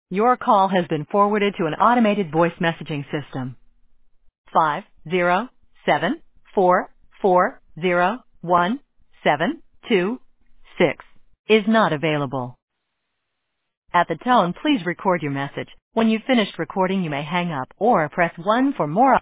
Your call has been forwarded to an automated voice messaging system. 507-440-1726 is not available. At the tone, please record your message. When you've finished recording, you may hang up or press 1 for more